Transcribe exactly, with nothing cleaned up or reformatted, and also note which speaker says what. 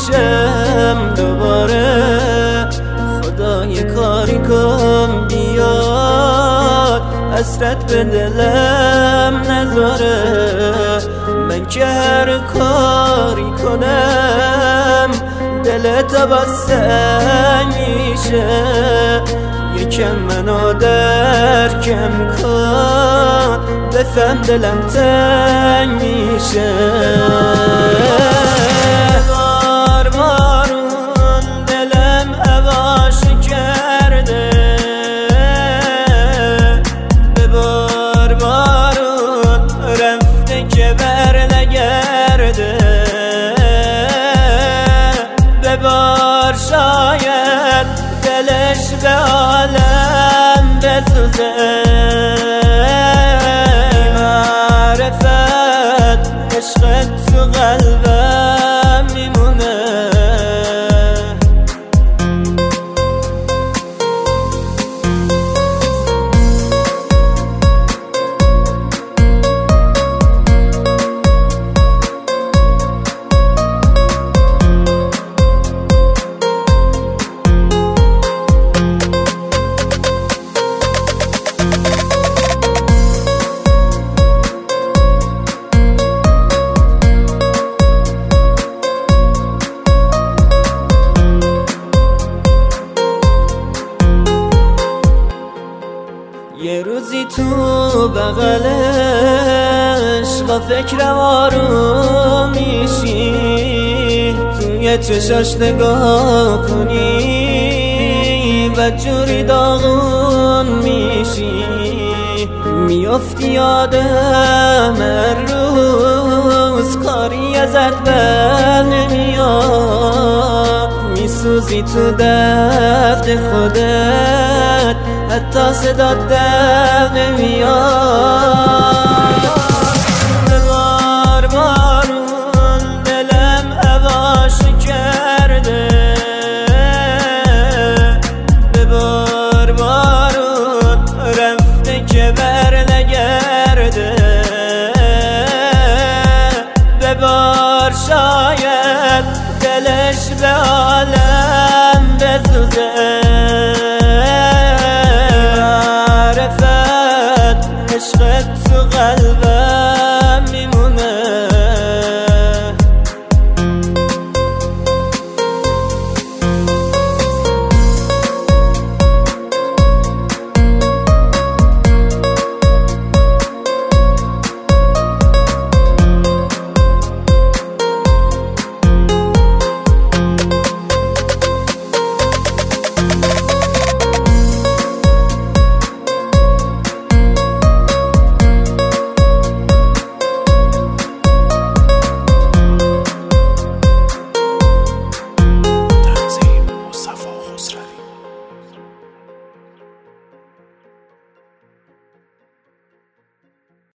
Speaker 1: میشم دوباره. خدای کاری کن بیاد حسرت به دلم نذاره. من که هر کاری کنم دلت بسته میشه. یکم منو درکم کن بفهم دلم تنگ میشه. بار بارون دلم هواش کرده، به بار بارون رفته که بر نگرده. به بار شاید دلش به عالم بسوزه. معرفت عشقت تو قلبم میمونه. یه روزی تو بغلش با فکرم آروم میشی. توی چشاش نگاه کنی و جوری داغون میشی. میافتی یادم هر روز کاری ازت بر نمیاد. میسوزی تو درد خودت حتی صدات در نمیاد.